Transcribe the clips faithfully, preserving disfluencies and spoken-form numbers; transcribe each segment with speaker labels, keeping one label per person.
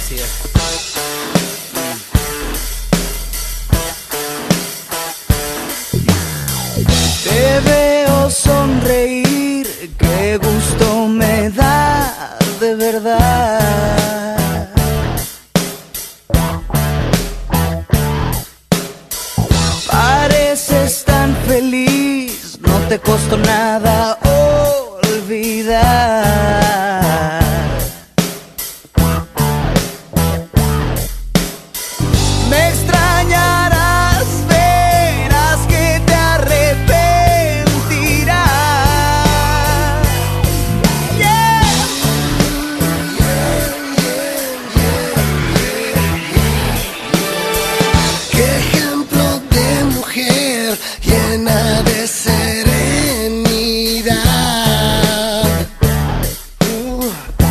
Speaker 1: Así es.
Speaker 2: Te veo sonreír, qué gusto me da de verdad. Pareces tan feliz, no te costó nada olvidar. Me extrañarás, verás que te arrepentirás. Yeah.
Speaker 3: Qué ejemplo de mujer llena de serenidad. Uh.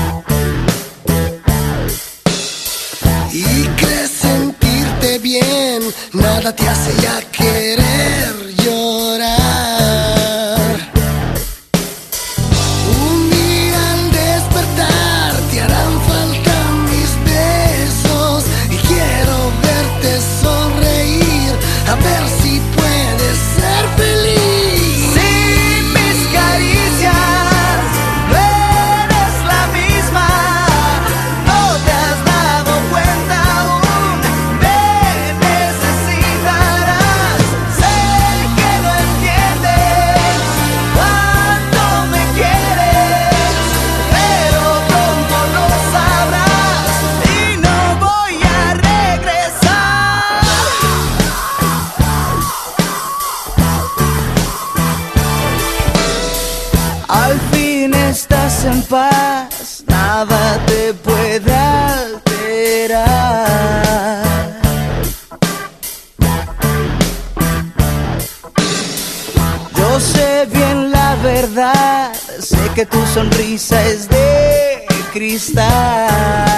Speaker 3: Y crees sentirte bien, nada te hace ya querer llorar. Un día al despertar te harán falta mis besos y quiero verte sonreír, a ver si puedes ser feliz.
Speaker 2: Sin mis caricias no eres la misma, no te has dado cuenta aún, me necesitarás. Sé que no entiendes cuánto me quieres, pero pronto lo sabrás y no voy a regresar. Al fin estás en paz, nada te puede alterar. Yo sé bien la verdad, sé que tu sonrisa es de cristal.